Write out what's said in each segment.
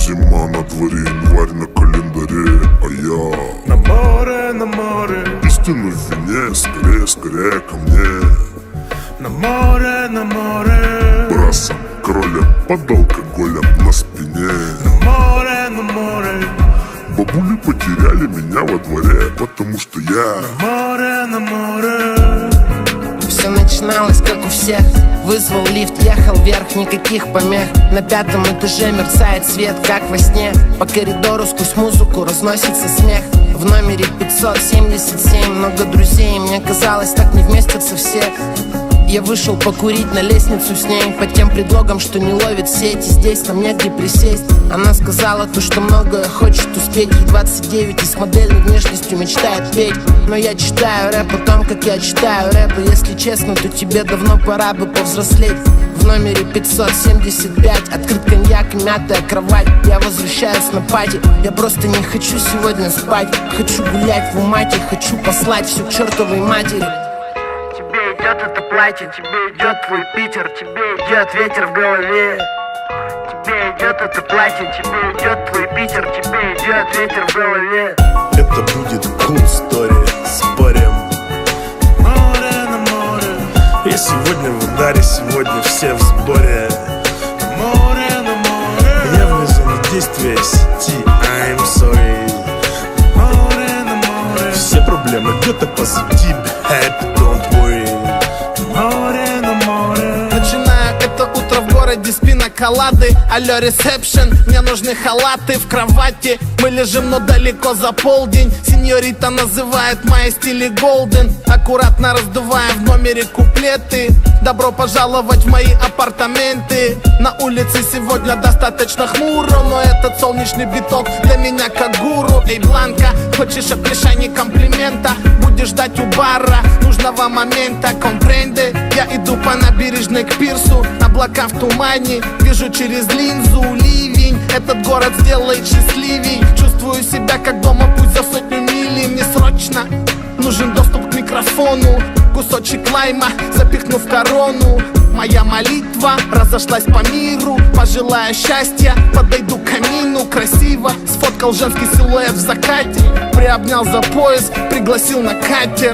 Зима на дворе, январь на календаре, а я на море. Истину в вине, скорее, скорее ко мне. На море. Брасом, кролем, под алкоголем на спине. На море. Бабули потеряли меня во дворе, потому что я На море. Все начиналось как у всех. Вызвал лифт, ехал вверх, никаких помех. На 5-м этаже мерцает свет, как во сне. По коридору сквозь музыку разносится смех. В номере 577 много друзей. Мне казалось, так не вместятся все. Я вышел покурить на лестницу с ней под тем предлогом, что не ловит сети. Здесь нам негде присесть. Она сказала то, что многое хочет успеть. Ей 29 и с модельной внешностью мечтает петь. Но я читаю рэп о том, как я читаю рэп. И если честно, то тебе давно пора бы повзрослеть. В номере 575 открыт коньяк и мятая кровать. Я возвращаюсь на пати. Я просто не хочу сегодня спать. Хочу гулять в Умате, хочу послать все к чертовой матери. Тебе идет это платье, тебе идет твой Питер, тебе идет ветер в голове. Тебе идет это платье, тебе идет твой Питер, тебе идет ветер в голове. Это будет cool story, спорим. Море на море. Я сегодня в ударе, сегодня все в сборе. Море на море. Я в зоне действия сети, I'm sorry. Море на море. Все проблемы где-то позади, happy, don't worry. Море на море. Начинаю это утро в городе с пиноколады. Алло, ресепшн, мне нужны халаты. В кровати мы лежим, но далеко за полдень. Сеньорита называет мои стили голден. Аккуратно раздувая в номере куплеты. Добро пожаловать в мои апартаменты. На улице сегодня достаточно хмуро, но этот солнечный биток для меня как гуру. Эй, Бланка, хочешь от решения комплимента? Будешь ждать у бара нужного момента, компренде. Я иду по набережной к пирсу. Облака в тумане, вижу через линзу ливень. Этот город сделает счастливей. Чувствую себя как дома, пусть за 100 миль. Мне срочно нужен доступ к микрофону. Кусочек лайма запихну в корону. Моя молитва разошлась по миру. Пожелаю счастья, подойду к камину. Красиво сфоткал женский силуэт в закате. Приобнял за пояс, пригласил на катер.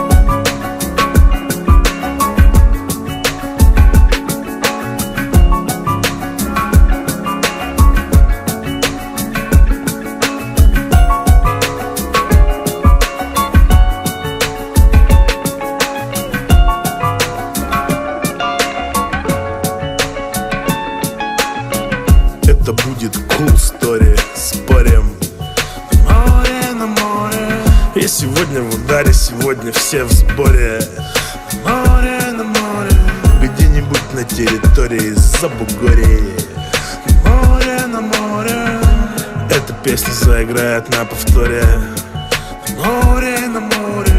Это будет cool story, спорим. Море на море. Я сегодня в ударе, сегодня все в сборе. Море на море. Где-нибудь на территории Забугорья. Море на море. Эта песня заиграет на повторе. Море на море.